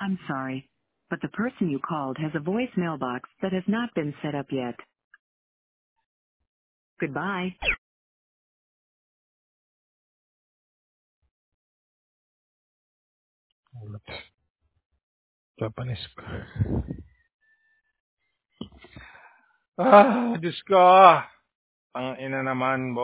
I'm sorry, but the person you called has a voicemail box that has not been set up yet. Goodbye. Ulat. Japanese ko. Diyos ko. Ang ina naman,